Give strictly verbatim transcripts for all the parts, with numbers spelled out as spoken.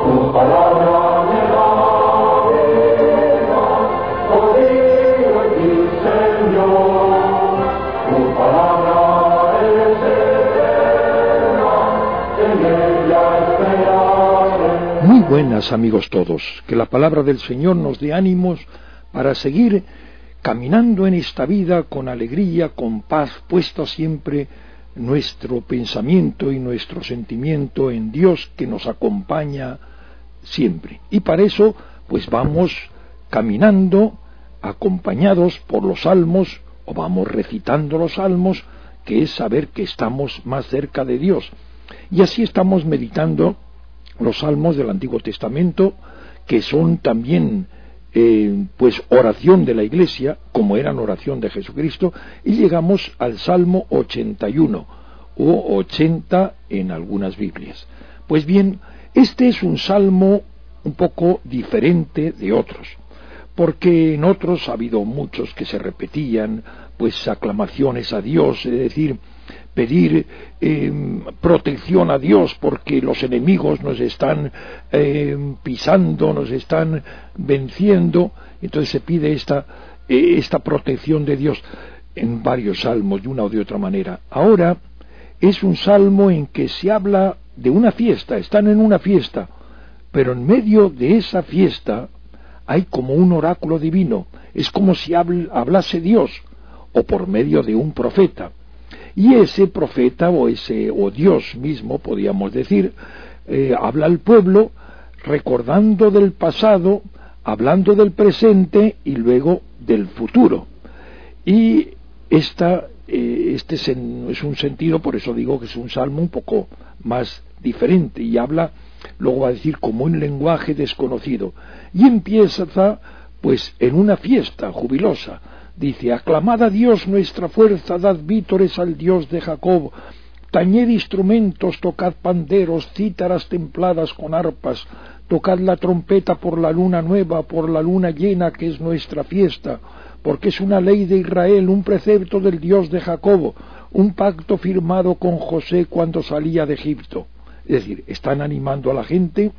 Tu palabra me da vida, confío en ti, Señor. Tu palabra es eterna, en ella esperaré. Muy buenas, amigos todos, que la palabra del Señor nos dé ánimos para seguir caminando en esta vida con alegría, con paz, puesto siempre nuestro pensamiento y nuestro sentimiento en Dios, que nos acompaña siempre. Y para eso, pues vamos caminando acompañados por los salmos, o vamos recitando los salmos, que es saber que estamos más cerca de Dios. Y así estamos meditando los salmos del Antiguo Testamento, que son también Eh, pues oración de la Iglesia, como eran oración de Jesucristo, y llegamos al Salmo ochenta y uno, o ochenta en algunas Biblias. Pues bien, este es un salmo un poco diferente de otros, porque en otros ha habido muchos que se repetían, pues aclamaciones a Dios, es decir, pedir eh, protección a Dios porque los enemigos nos están eh, pisando, nos están venciendo. Entonces se pide esta, eh, esta protección de Dios en varios salmos, de una o de otra manera. Ahora es un salmo en que se habla de una fiesta, están en una fiesta, pero en medio de esa fiesta hay como un oráculo divino, es como si hablase Dios, o por medio de un profeta. Y ese profeta, o ese o Dios mismo, podríamos decir, eh, habla al pueblo recordando del pasado, hablando del presente y luego del futuro. Y esta, eh, este sen, es un sentido, por eso digo que es un salmo un poco más diferente, y habla, luego va a decir, como un lenguaje desconocido. Y empieza, pues, en una fiesta jubilosa. Dice: aclamad a Dios nuestra fuerza, dad vítores al Dios de Jacob, tañed instrumentos, tocad panderos, cítaras templadas con arpas, tocad la trompeta por la luna nueva, por la luna llena, que es nuestra fiesta, porque es una ley de Israel, un precepto del Dios de Jacob, un pacto firmado con José cuando salía de Egipto. Es decir, están animando a la gente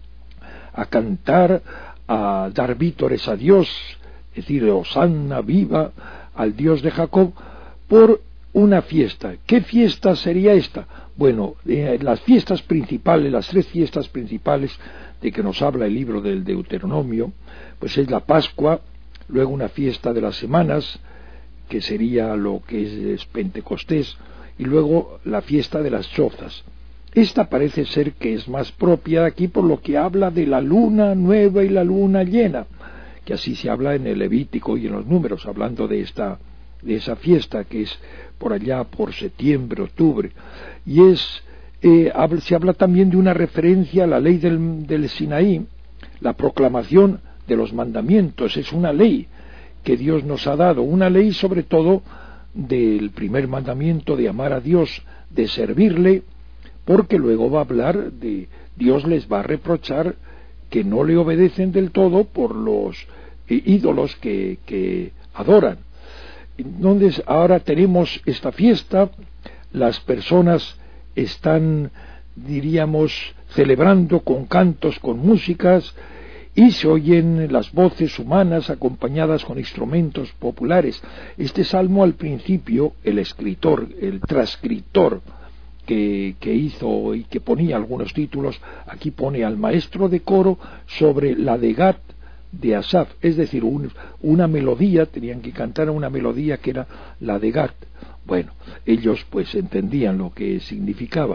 a cantar, a dar vítores a Dios, es decir, hosanna, viva al Dios de Jacob, por una fiesta. ¿Qué fiesta sería esta? Bueno, eh, las fiestas principales, las tres fiestas principales de que nos habla el libro del Deuteronomio, pues es la Pascua, luego una fiesta de las semanas, que sería lo que es, es Pentecostés, y luego la fiesta de las chozas. Esta parece ser que es más propia de aquí, por lo que habla de la luna nueva y la luna llena, que así se habla en el Levítico y en los Números, hablando de esta de esa fiesta que es por allá por septiembre, octubre, y es eh, habla, se habla también de una referencia a la ley del, del Sinaí, la proclamación de los mandamientos. Es una ley que Dios nos ha dado, una ley sobre todo del primer mandamiento de amar a Dios, de servirle, porque luego va a hablar de Dios les va a reprochar que no le obedecen del todo por los eh, ídolos que, que adoran. Entonces ahora tenemos esta fiesta, las personas están, diríamos, celebrando con cantos, con músicas, y se oyen las voces humanas acompañadas con instrumentos populares. Este salmo, al principio, el escritor, el transcriptor, Que, que hizo y que ponía algunos títulos, aquí pone al maestro de coro sobre la de Gat de Asaf, es decir, un, una melodía, tenían que cantar una melodía que era la de Gat. Bueno, ellos pues entendían lo que significaba.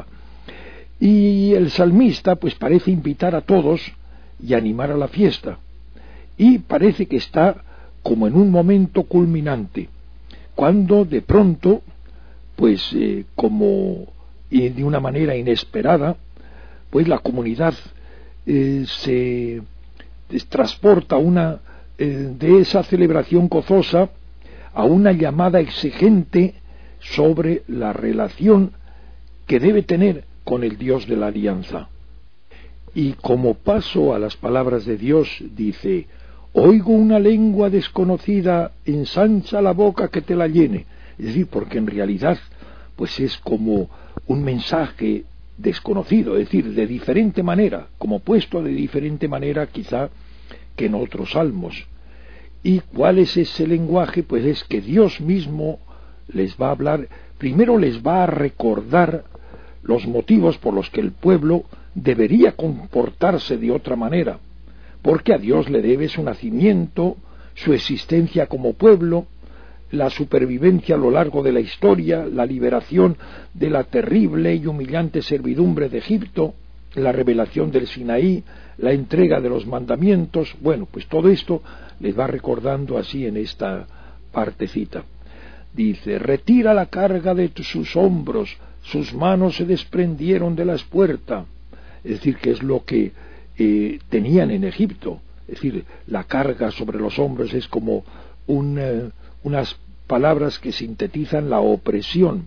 Y el salmista pues parece invitar a todos y animar a la fiesta, y parece que está como en un momento culminante, cuando de pronto, pues eh, como y de una manera inesperada, pues la comunidad eh, se transporta una, eh, de esa celebración gozosa a una llamada exigente sobre la relación que debe tener con el Dios de la alianza. Y como paso a las palabras de Dios, dice: oigo una lengua desconocida, ensancha la boca que te la llene. Es decir, porque en realidad pues es como un mensaje desconocido, es decir, de diferente manera, como puesto de diferente manera quizá que en otros salmos. ¿Y cuál es ese lenguaje? Pues es que Dios mismo les va a hablar, primero les va a recordar los motivos por los que el pueblo debería comportarse de otra manera, porque a Dios le debe su nacimiento, su existencia como pueblo, la supervivencia a lo largo de la historia, la liberación de la terrible y humillante servidumbre de Egipto, la revelación del Sinaí, la entrega de los mandamientos. Bueno, pues todo esto les va recordando así en esta partecita. Dice: retira la carga de sus hombros, sus manos se desprendieron de la espuerta. Es decir, que es lo que eh, tenían en Egipto. Es decir, la carga sobre los hombros es como un, eh, unas palabras que sintetizan la opresión.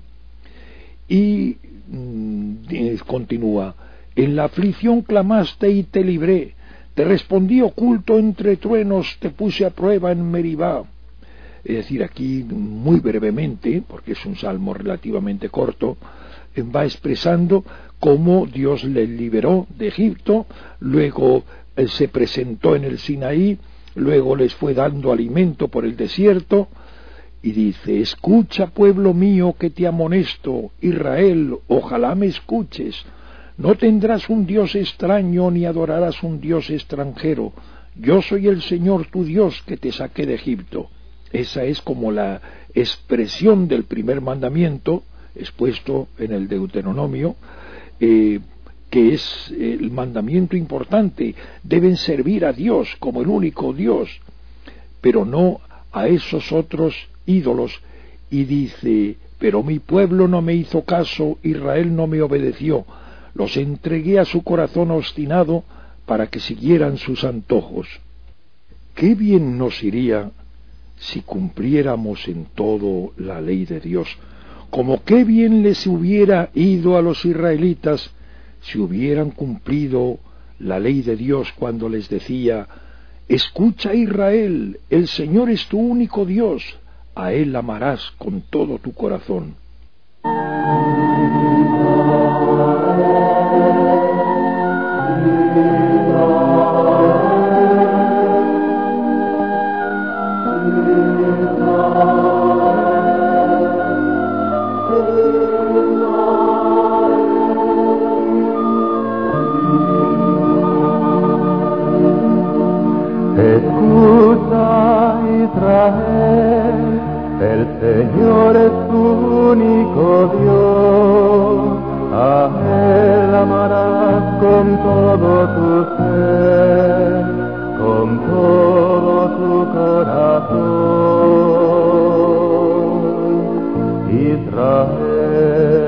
Y mm, continúa: en la aflicción clamaste y te libré, te respondí oculto entre truenos, te puse a prueba en Meribá. Es decir, aquí muy brevemente, porque es un salmo relativamente corto, va expresando cómo Dios les liberó de Egipto, luego él se presentó en el Sinaí, luego les fue dando alimento por el desierto, y dice: escucha, pueblo mío, que te amonesto, Israel, ojalá me escuches. No tendrás un Dios extraño, ni adorarás un Dios extranjero. Yo soy el Señor tu Dios, que te saqué de Egipto. Esa es como la expresión del primer mandamiento, expuesto en el Deuteronomio, eh, que es el mandamiento importante. Deben servir a Dios como el único Dios, pero no a esos otros ídolos. Y dice: pero mi pueblo no me hizo caso, Israel no me obedeció. Los entregué a su corazón obstinado para que siguieran sus antojos. Qué bien nos iría si cumpliéramos en todo la ley de Dios, como qué bien les hubiera ido a los israelitas si hubieran cumplido la ley de Dios cuando les decía: escucha, Israel, el Señor es tu único Dios, a Él amarás con todo tu corazón. Escucha, Israel, el Señor es tu único Dios, a Él amarás con todo tu ser, con todo tu corazón, Israel.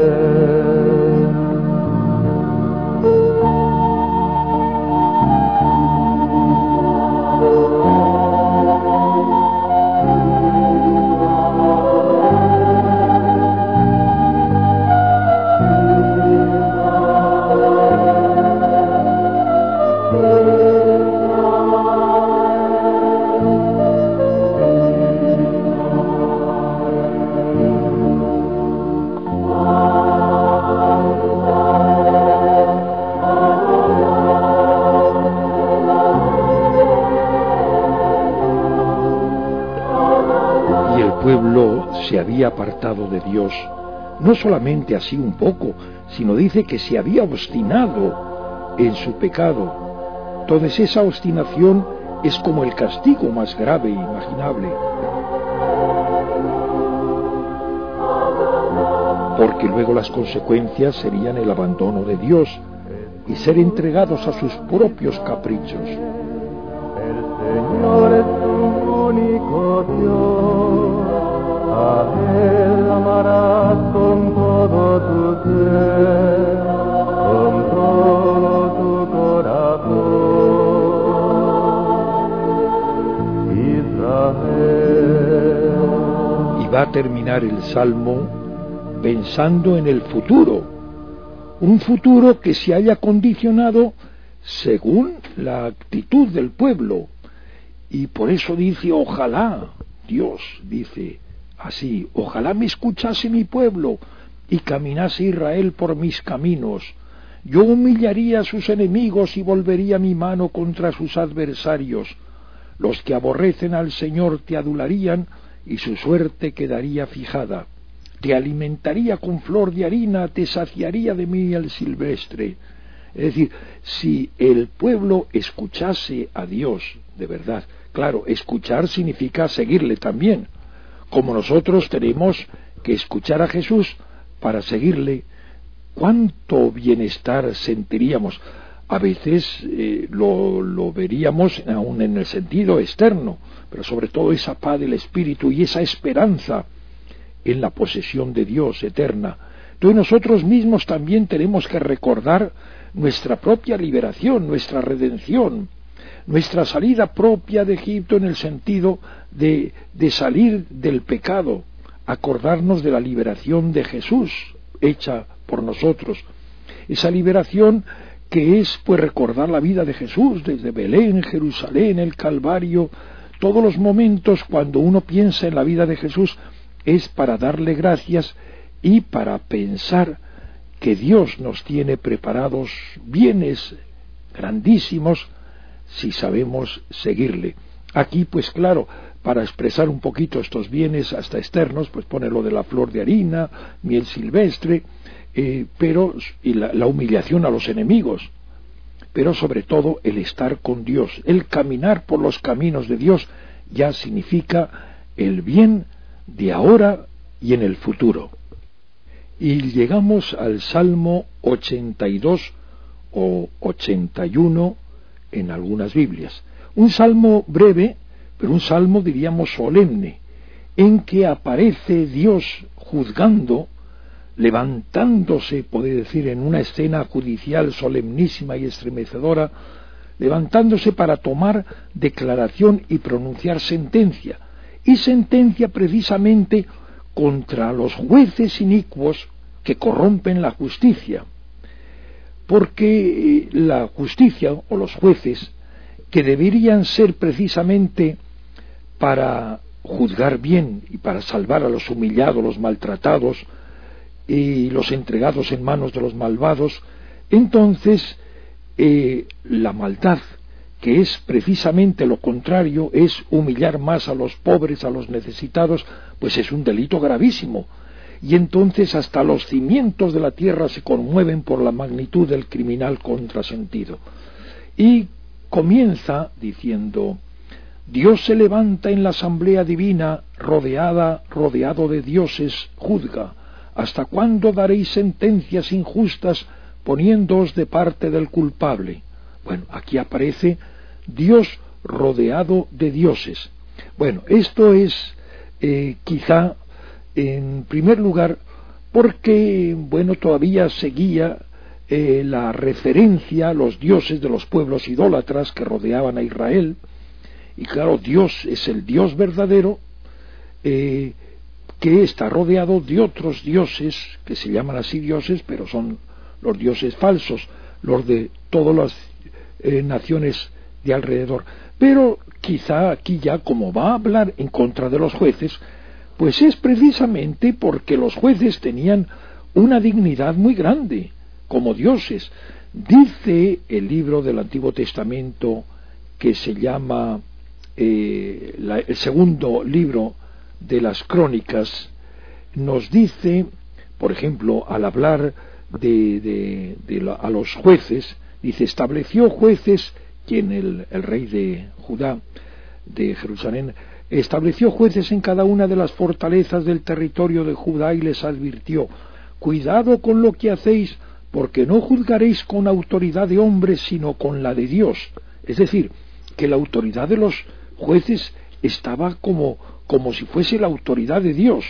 Se había apartado de Dios, no solamente así un poco, sino dice que se había obstinado en su pecado. Entonces esa obstinación es como el castigo más grave e imaginable, porque luego las consecuencias serían el abandono de Dios y ser entregados a sus propios caprichos. El Señor es tu único Dios, a Él amarás con todo tu ser, con todo tu corazón, Israel. Y va a terminar el Salmo pensando en el futuro, un futuro que se haya condicionado según la actitud del pueblo. Y por eso dice: ojalá, Dios dice así, ojalá me escuchase mi pueblo y caminase Israel por mis caminos, Yo humillaría a sus enemigos y volvería mi mano contra sus adversarios. Los que aborrecen al Señor te adularían y su suerte quedaría fijada. Te alimentaría con flor de harina, te saciaría de miel silvestre. Es decir, si el pueblo escuchase a Dios de verdad, claro, escuchar significa seguirle también, como nosotros tenemos que escuchar a Jesús para seguirle, ¿cuánto bienestar sentiríamos? A veces eh, lo, lo veríamos aún en el sentido externo, pero sobre todo esa paz del Espíritu y esa esperanza en la posesión de Dios eterna. Entonces nosotros mismos también tenemos que recordar nuestra propia liberación, nuestra redención, nuestra salida propia de Egipto en el sentido de, de salir del pecado, acordarnos de la liberación de Jesús hecha por nosotros, esa liberación que es pues recordar la vida de Jesús desde Belén, Jerusalén, el Calvario, todos los momentos cuando uno piensa en la vida de Jesús es para darle gracias y para pensar que Dios nos tiene preparados bienes grandísimos si sabemos seguirle. Aquí, pues claro, para expresar un poquito estos bienes hasta externos, pues pone lo de la flor de harina, miel silvestre, eh, pero y la, la humillación a los enemigos, pero sobre todo el estar con Dios, el caminar por los caminos de Dios ya significa el bien de ahora y en el futuro. Y llegamos al Salmo ochenta y dos o ochenta y uno en algunas Biblias. Un salmo breve, pero un salmo diríamos solemne, en que aparece Dios juzgando, levantándose, puede decir, en una escena judicial solemnísima y estremecedora, levantándose para tomar declaración y pronunciar sentencia, y sentencia precisamente contra los jueces inicuos que corrompen la justicia, porque la justicia o los jueces, que deberían ser precisamente para juzgar bien y para salvar a los humillados, los maltratados y los entregados en manos de los malvados, entonces eh, la maldad, que es precisamente lo contrario, es humillar más a los pobres, a los necesitados, pues es un delito gravísimo. Y entonces hasta los cimientos de la tierra se conmueven por la magnitud del criminal contrasentido. Y comienza diciendo: Dios se levanta en la asamblea divina, rodeada, rodeado de dioses, juzga. ¿Hasta cuándo daréis sentencias injustas, poniéndoos de parte del culpable? Bueno, aquí aparece Dios rodeado de dioses. Bueno, esto es eh, quizá en primer lugar porque, bueno, todavía seguía eh, la referencia a los dioses de los pueblos idólatras que rodeaban a Israel, y claro, Dios es el Dios verdadero, eh, que está rodeado de otros dioses, que se llaman así dioses, pero son los dioses falsos, los de todas las eh, naciones de alrededor. Pero quizá aquí ya, como va a hablar en contra de los jueces, pues es precisamente porque los jueces tenían una dignidad muy grande, como dioses. Dice el libro del Antiguo Testamento, que se llama eh, la, el segundo libro de las Crónicas, nos dice, por ejemplo, al hablar de, de, de la, a los jueces, dice: estableció jueces, quien el, el rey de Judá, de Jerusalén, estableció jueces en cada una de las fortalezas del territorio de Judá y les advirtió: cuidado con lo que hacéis, porque no juzgaréis con autoridad de hombres, sino con la de Dios. Es decir, que la autoridad de los jueces estaba como, como si fuese la autoridad de Dios.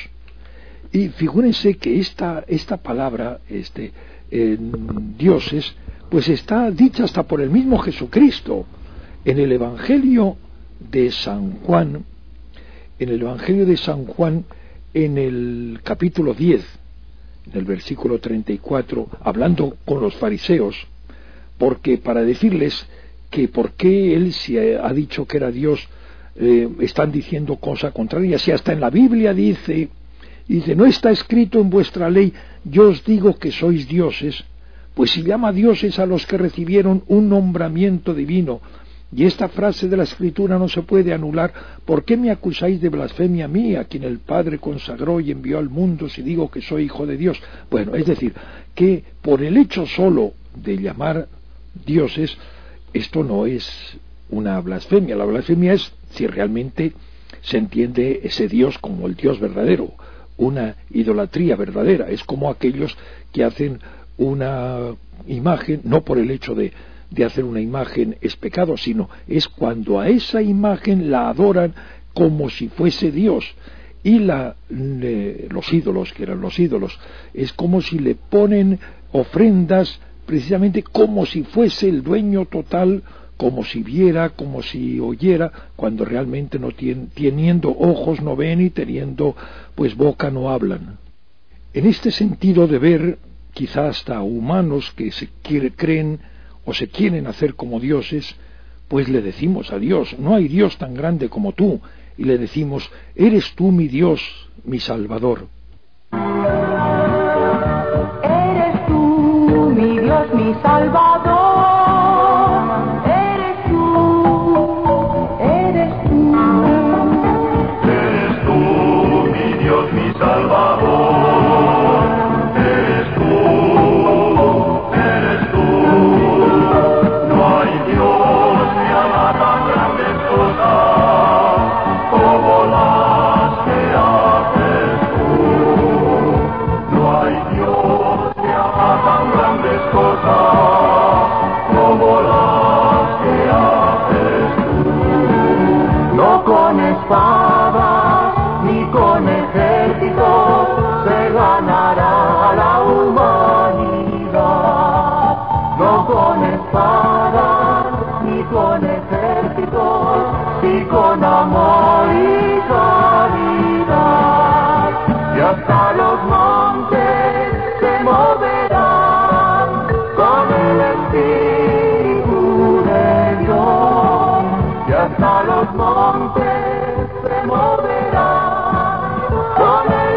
Y figúrense que esta, esta palabra, este, eh, dioses, pues está dicha hasta por el mismo Jesucristo. En el Evangelio de San Juan, en el Evangelio de San Juan, en el capítulo diez, en el versículo treinta y cuatro, hablando con los fariseos, porque para decirles que por qué él se ha dicho que era Dios, eh, están diciendo cosa contraria. Si hasta en la Biblia dice, dice, no está escrito en vuestra ley, yo os digo que sois dioses, pues si llama dioses a los que recibieron un nombramiento divino, y esta frase de la Escritura no se puede anular, ¿por qué me acusáis de blasfemia a mí, a quien el Padre consagró y envió al mundo, si digo que soy hijo de Dios? Bueno, es decir, que por el hecho solo de llamar dioses, esto no es una blasfemia. La blasfemia es si realmente se entiende ese Dios como el Dios verdadero, una idolatría verdadera. Es como aquellos que hacen una imagen, no por el hecho de de hacer una imagen es pecado, sino es cuando a esa imagen la adoran como si fuese Dios, y la, le, los ídolos, que eran los ídolos, es como si le ponen ofrendas precisamente como si fuese el dueño total, como si viera, como si oyera, cuando realmente no tiene, teniendo ojos no ven y teniendo pues boca no hablan. En este sentido de ver, quizá hasta humanos que se quiere, creen o se quieren hacer como dioses, pues le decimos a Dios, no hay Dios tan grande como tú, y le decimos, eres tú mi Dios, mi Salvador. Eres tú mi Dios, mi Salvador, eres tú, eres tú. Eres tú, mi Dios, mi Salvador, eres tú, eres tú. No hay Dios que haga tan grandes cosas como las que haces tú. No hay Dios que haga tan grandes cosas como las que haces tú. No con espadas ni con ejércitos se ganará la humanidad. No con espadas ni con ejércitos, y con amor y caridad. Y hasta los montes se moverán con el Espíritu de Dios. Y hasta los montes se moverán con el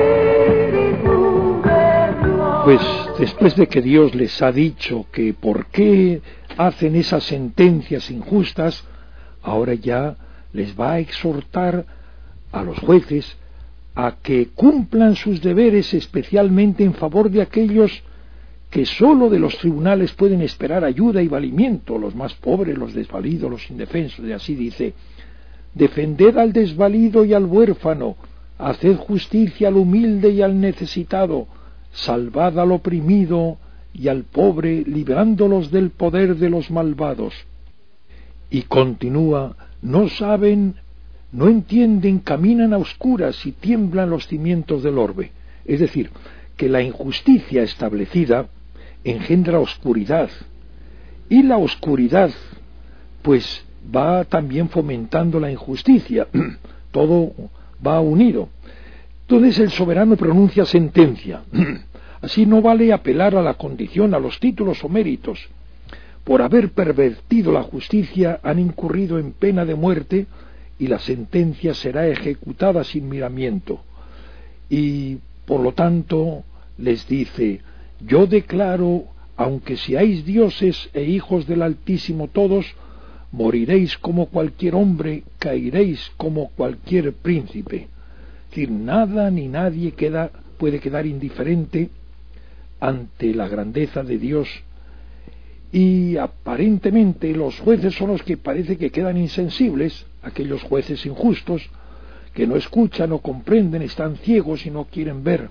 Espíritu de Dios. Pues después de que Dios les ha dicho que por qué hacen esas sentencias injustas, ahora ya les va a exhortar a los jueces a que cumplan sus deberes, especialmente en favor de aquellos que sólo de los tribunales pueden esperar ayuda y valimiento, los más pobres, los desvalidos, los indefensos. Y así dice, defended al desvalido y al huérfano, haced justicia al humilde y al necesitado, salvad al oprimido y al pobre, librándolos del poder de los malvados. Y continúa, no saben, no entienden, caminan a oscuras y tiemblan los cimientos del orbe. Es decir, que la injusticia establecida engendra oscuridad, y la oscuridad pues va también fomentando la injusticia, todo va unido. Entonces el soberano pronuncia sentencia. Así no vale apelar a la condición, a los títulos o méritos. Por haber pervertido la justicia han incurrido en pena de muerte, y la sentencia será ejecutada sin miramiento. Y por lo tanto les dice, yo declaro, aunque seáis dioses e hijos del Altísimo todos, moriréis como cualquier hombre, caeréis como cualquier príncipe. Es decir, nada ni nadie queda, puede quedar indiferente ante la grandeza de Dios, y aparentemente los jueces son los que parece que quedan insensibles, aquellos jueces injustos, que no escuchan o comprenden, están ciegos y no quieren ver.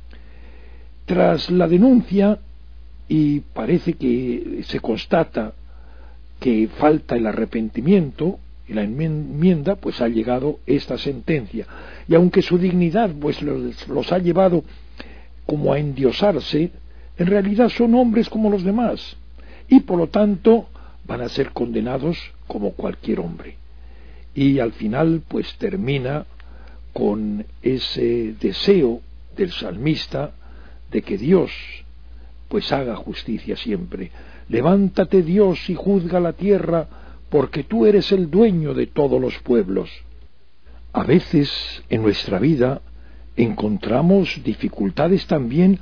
Tras la denuncia, y parece que se constata que falta el arrepentimiento y la enmienda, pues ha llegado esta sentencia. Y aunque su dignidad pues los, los ha llevado como a endiosarse, en realidad son hombres como los demás, y por lo tanto van a ser condenados como cualquier hombre. Y al final pues termina con ese deseo del salmista de que Dios pues haga justicia siempre. Levántate, Dios, y juzga la tierra, porque tú eres el dueño de todos los pueblos. A veces en nuestra vida encontramos dificultades también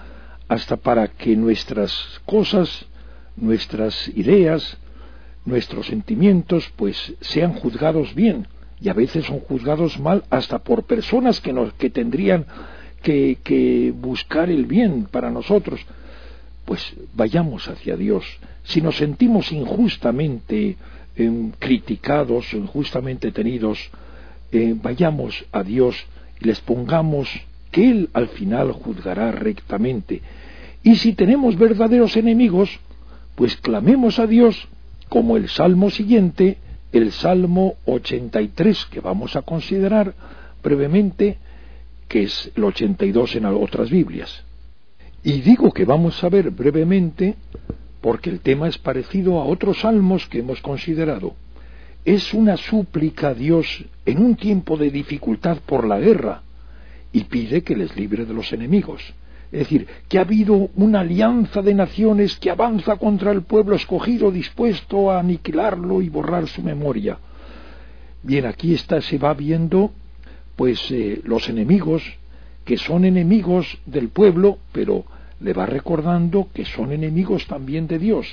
hasta para que nuestras cosas, nuestras ideas, nuestros sentimientos, pues sean juzgados bien, y a veces son juzgados mal hasta por personas que nos que tendrían que, que buscar el bien para nosotros. Pues vayamos hacia Dios. Si nos sentimos injustamente eh, criticados, injustamente tenidos, eh, vayamos a Dios y les pongamos que Él al final juzgará rectamente. Y si tenemos verdaderos enemigos, pues clamemos a Dios, como el salmo siguiente, el Salmo ochenta y tres, que vamos a considerar brevemente, que es el ochenta y dos en otras Biblias. Y digo que vamos a ver brevemente porque el tema es parecido a otros salmos que hemos considerado. Es una súplica a Dios en un tiempo de dificultad por la guerra y pide que les libre de los enemigos. Es decir, que ha habido una alianza de naciones que avanza contra el pueblo escogido, dispuesto a aniquilarlo y borrar su memoria. Bien, aquí está, se va viendo pues eh, los enemigos, que son enemigos del pueblo, pero le va recordando que son enemigos también de Dios,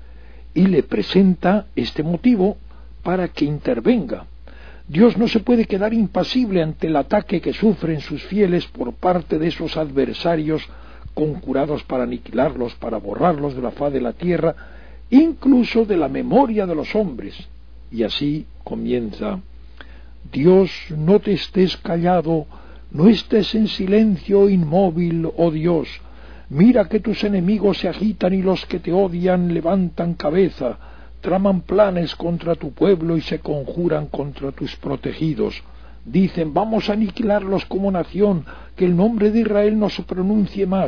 y le presenta este motivo para que intervenga. Dios no se puede quedar impasible ante el ataque que sufren sus fieles por parte de esos adversarios conjurados para aniquilarlos, para borrarlos de la faz de la tierra, incluso de la memoria de los hombres. Y así comienza: Dios, no te estés callado, no estés en silencio inmóvil, oh Dios. Mira que tus enemigos se agitan y los que te odian levantan cabeza, traman planes contra tu pueblo y se conjuran contra tus protegidos. Dicen: vamos a aniquilarlos como nación, que el nombre de Israel no se pronuncie más.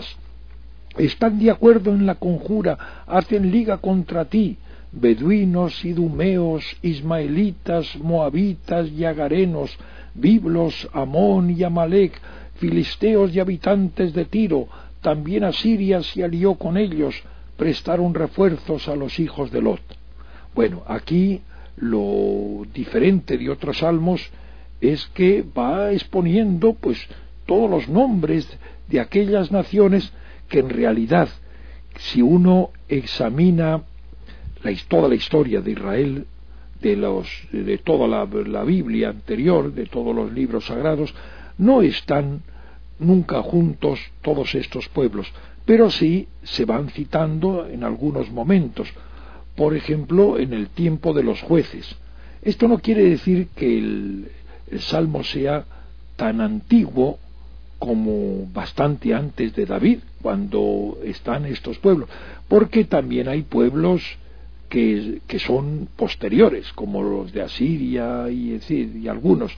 Están de acuerdo en la conjura, hacen liga contra ti, beduinos, idumeos, ismaelitas, moabitas y agarenos, biblos, Amón y Amalec, filisteos y habitantes de Tiro. También Asiria se alió con ellos, prestaron refuerzos a los hijos de Lot. Bueno, aquí lo diferente de otros salmos es que va exponiendo pues todos los nombres de aquellas naciones que en realidad, si uno examina la, toda la historia de Israel, de, los, de toda la, la Biblia anterior, de todos los libros sagrados, no están nunca juntos todos estos pueblos, pero sí se van citando en algunos momentos. Por ejemplo, en el tiempo de los jueces. Esto no quiere decir que el, el Salmo sea tan antiguo como bastante antes de David, cuando están estos pueblos, porque también hay pueblos que, que son posteriores, como los de Asiria y, y algunos.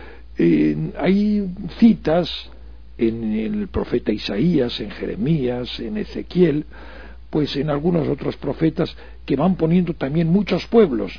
Eh, hay citas en el profeta Isaías, en Jeremías, en Ezequiel, pues en algunos otros profetas que van poniendo también muchos pueblos,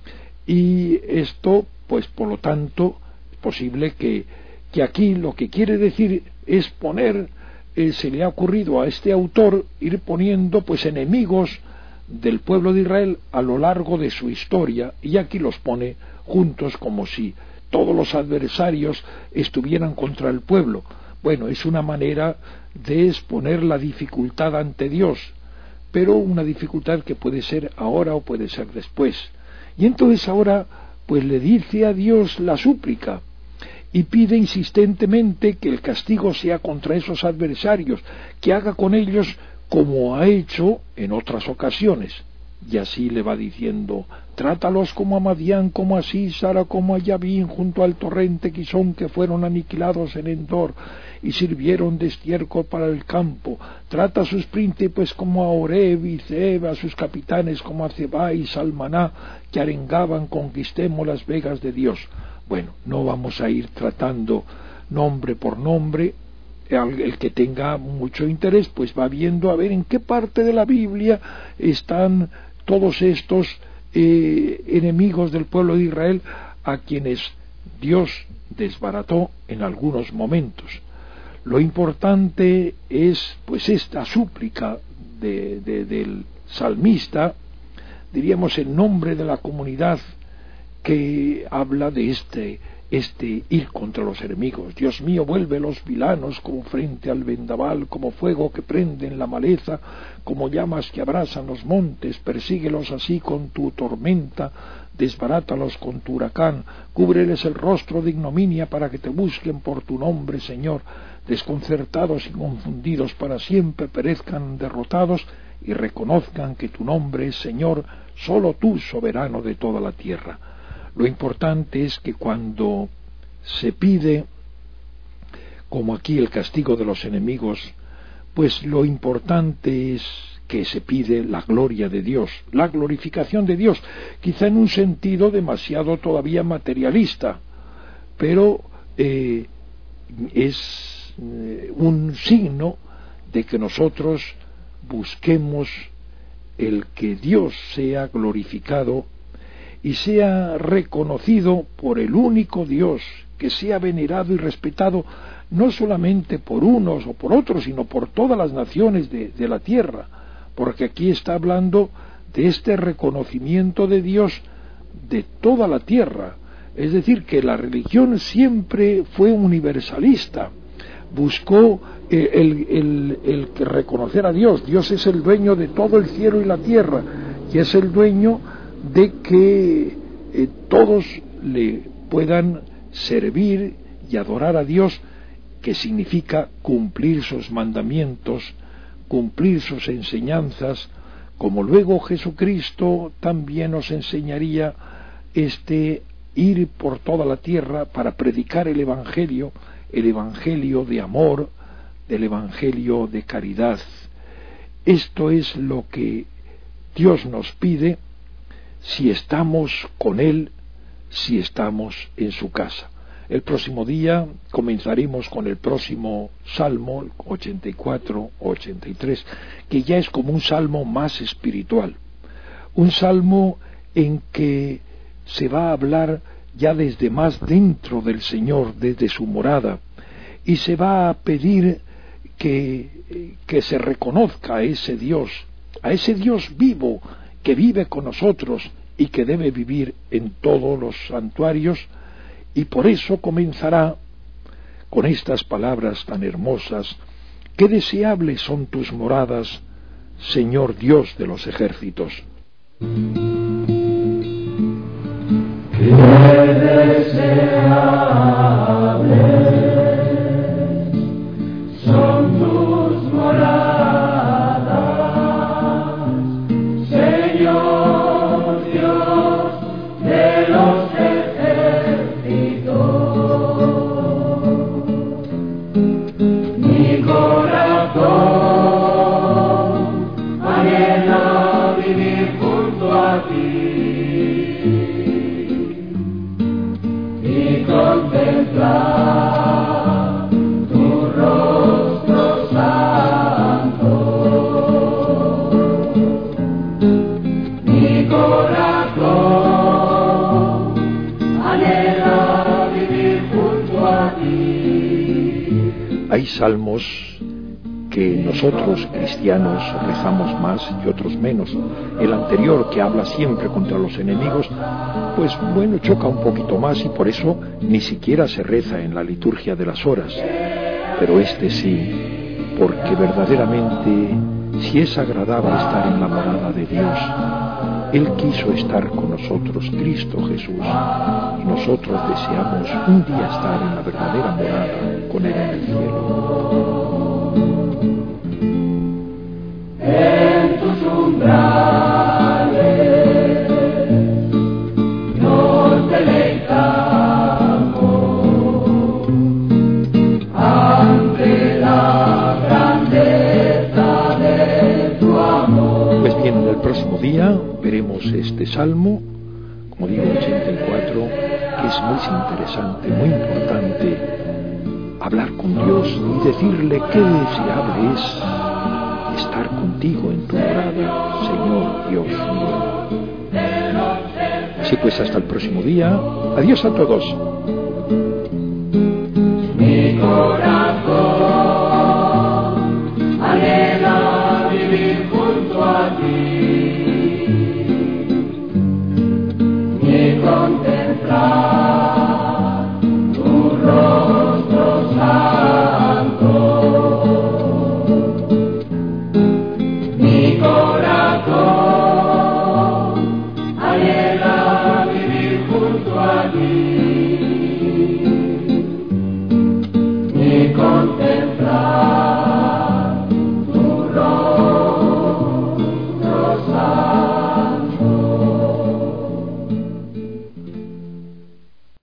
y esto pues por lo tanto es posible que, que aquí lo que quiere decir es poner, eh, se le ha ocurrido a este autor ir poniendo pues enemigos del pueblo de Israel a lo largo de su historia, y aquí los pone juntos como si todos los adversarios estuvieran contra el pueblo. Bueno, es una manera de exponer la dificultad ante Dios, pero una dificultad que puede ser ahora o puede ser después. Y entonces ahora pues le dice a Dios la súplica y pide insistentemente que el castigo sea contra esos adversarios, que haga con ellos como ha hecho en otras ocasiones. Y así le va diciendo: trátalos como a Madián, como a Sísara, como a Yabín, junto al torrente Quizón, que fueron aniquilados en Endor y sirvieron de estiércol para el campo. Trata a sus príncipes como a Oreb y Zeb, a sus capitanes como a Zebá y Salmaná, que arengaban: conquistemos las vegas de Dios. Bueno, no vamos a ir tratando nombre por nombre. El que tenga mucho interés pues va viendo a ver en qué parte de la Biblia están todos estos eh, enemigos del pueblo de Israel, a quienes Dios desbarató en algunos momentos. Lo importante es pues esta súplica de, de, del salmista, diríamos en nombre de la comunidad que habla de este, este ir contra los enemigos. Dios mío, vuelve los vilanos como frente al vendaval, como fuego que prende en la maleza, como llamas que abrasan los montes, persíguelos así con tu tormenta, desbarátalos con tu huracán, cúbreles el rostro de ignominia para que te busquen por tu nombre, Señor, desconcertados y confundidos para siempre perezcan derrotados y reconozcan que tu nombre es Señor, solo tú, soberano de toda la tierra. Lo importante es que cuando se pide, como aquí el castigo de los enemigos, pues lo importante es que se pide la gloria de Dios, la glorificación de Dios, quizá en un sentido demasiado todavía materialista, pero eh, es eh, un signo de que nosotros busquemos el que Dios sea glorificado y sea reconocido por el único Dios, que sea venerado y respetado no solamente por unos o por otros, sino por todas las naciones de, de la tierra, porque aquí está hablando de este reconocimiento de Dios de toda la tierra. Es decir, que la religión siempre fue universalista, buscó eh, el, el, el que reconocer a Dios. Dios es el dueño de todo el cielo y la tierra, y es el dueño de que eh, todos le puedan servir y adorar a Dios, que significa cumplir sus mandamientos, cumplir sus enseñanzas, como luego Jesucristo también nos enseñaría este ir por toda la tierra para predicar el Evangelio, el Evangelio de amor, el Evangelio de caridad. Esto es lo que Dios nos pide si estamos con Él, si estamos en su casa. El próximo día comenzaremos con el próximo Salmo, ochenta y cuatro o ochenta y tres, que ya es como un salmo más espiritual, un salmo en que se va a hablar ya desde más dentro del Señor, desde su morada, y se va a pedir que, que se reconozca a ese Dios, a ese Dios vivo que vive con nosotros y que debe vivir en todos los santuarios. Y por eso comenzará con estas palabras tan hermosas: qué deseables son tus moradas, Señor Dios de los ejércitos. Qué deseables son tus moradas, Señor Dios de los mi corazón anhela vivir junto a ti y contemplar tu rostro santo. Mi corazón anhela vivir junto a ti. Hay salmos que nosotros, cristianos, rezamos más y otros menos. El anterior, que habla siempre contra los enemigos, pues bueno, choca un poquito más y por eso ni siquiera se reza en la liturgia de las horas. Pero este sí, porque verdaderamente, si es agradable estar en la morada de Dios, Él quiso estar con nosotros, Cristo Jesús, y nosotros deseamos un día estar en la verdadera morada con Él en el cielo. En tus umbrales nos deleitamos ante la grandeza de tu amor. Pues bien, en el próximo día veremos este salmo, como digo, ochenta y cuatro, que es muy interesante, muy importante, hablar con Dios y decirle qué deseable es estar contigo en tu morada, Señor Dios mío. Así pues, hasta el próximo día. Adiós a todos. Mi corazón